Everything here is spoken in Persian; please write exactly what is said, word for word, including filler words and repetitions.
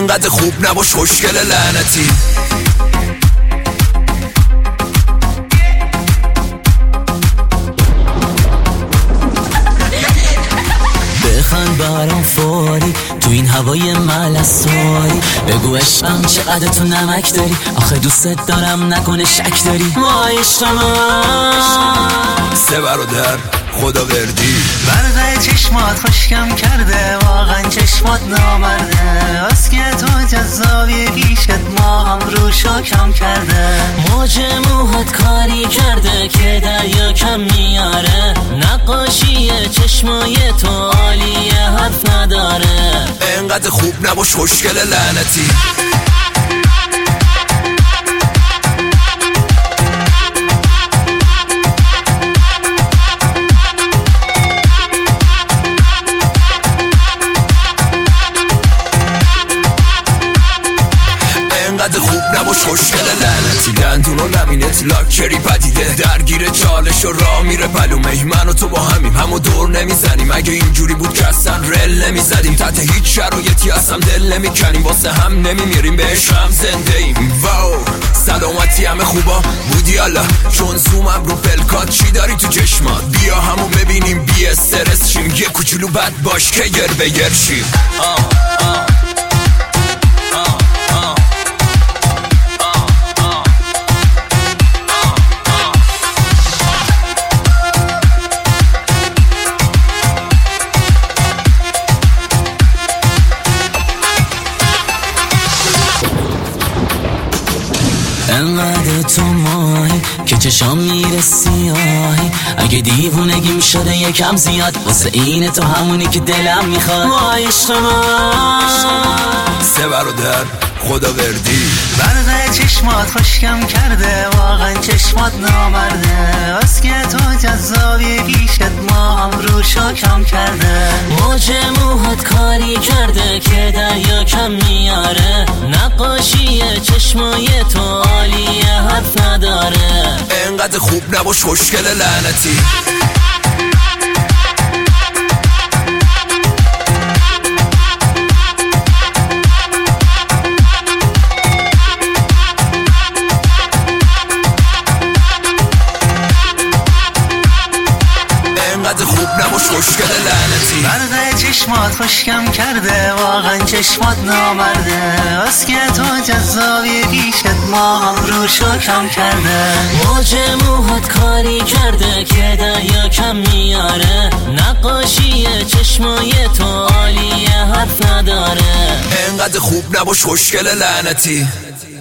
انقدر خوب نباش خوشگل لعنتی. بخند برام فوری تو این هوای ملسواری، بگو عشقم چقدر تو نمک داری، آخه دوست دارم نکنه شک داری. ما عشق من سه برادر خدا وردی، برقه چشمات خوشکم کرده، واقعا چشمات نامرده، از که تو جذابی پیشت ما هم روشو کم کرده. موج موهات کاری کرده که دریا کم میاره، نقاشی چشمای تو عالیه حرف نداره. انقدر خوب نباش خوشگل لعنتی. انقدر خوب نباش خوشگل لعنتی. دندون و لبینت لاکچری پدیده، درگیر چالش و راه میره پلومه. من و تو با همیم همو دور نمیزنیم، اگه اینجوری بود که اصلا رل نمیزدیم. تحت هیچ شرایطی اصلا دل نمیکنیم، واسه هم نمیمیریم بهش هم زنده ایم. واو سلامتی همه خوبا بودی الله، چون زومم رو پلکات چی داری تو چشمات. بیا همو ببینیم بی استرس شیم، یه کوچولو بد باش که گر به گر شیم. آه آه انقدر تو ماهی که چشام میره سیاهی، اگه دیوونگیم شده یکم زیاد، واسه اینه تو همونی که دلم میخواد. ما عشق من سه برادر خدا وردی، برقه چشمات خوشکم کرده، واقعا چشمات نامرده، از که تو جذابی پیشت ما هم روشو کم کرده. موج موهات کاری کرده که دریا کم میاره، نقاشی چشمای تو عالیه حرف نداره. انقدر خوب نباش خوشگل لعنتی. انقدر خوب نباش خوشگل لعنتی. برقه چشمات خوشکم کرده، واقعا چشمات نامرده، از که تو جذابی پیشت ما هم روشو کم کرده. موج موهات کاری کرده که دریا کم میاره، نقاشی چشمای تو عالیه حرف نداره. انقدر خوب نباش خوشگل لعنتی.